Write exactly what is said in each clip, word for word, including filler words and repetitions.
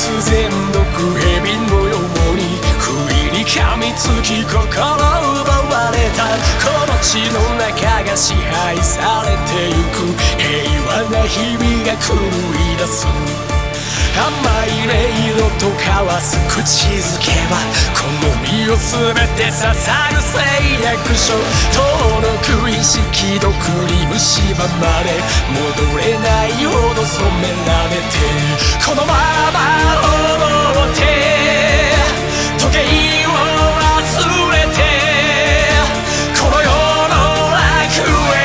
然毒蛇のように不意に噛みつき心奪われたこの血の中が支配されてゆく平和な日々が狂い出す甘い音色と交わす口づけはこの身を全て捧ぐ誓約書遠のく意識毒に蝕まれ戻れないほど染められてこのまま踊って時計を忘れてこの世の楽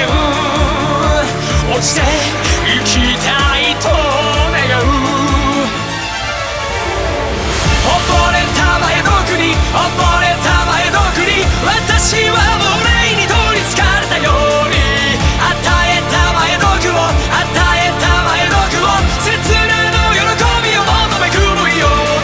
園落ちて生きたいと願う溺れたまえ毒に溺れたまえ毒に私は俺に取りつかれたように与えたまえ毒を与えたまえ毒を切なの喜びを求め狂いよう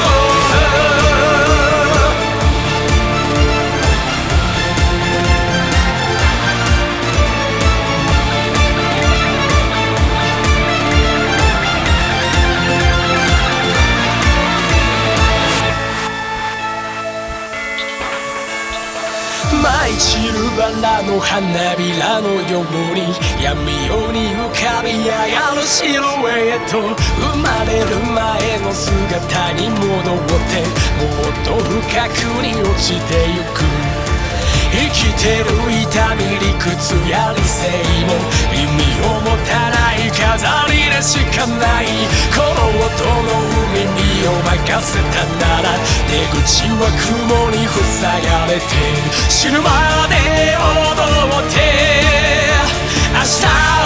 舞い散るバラの花びらのように闇夜に浮かび上がるシルエット生まれる前の姿に戻ってもっと深くに落ちてゆく生きてる痛み理屈や理性も意味を持たない飾りでしかないこの音の海にを任せたなら出口は雲に塞がれて死ぬまで踊って明日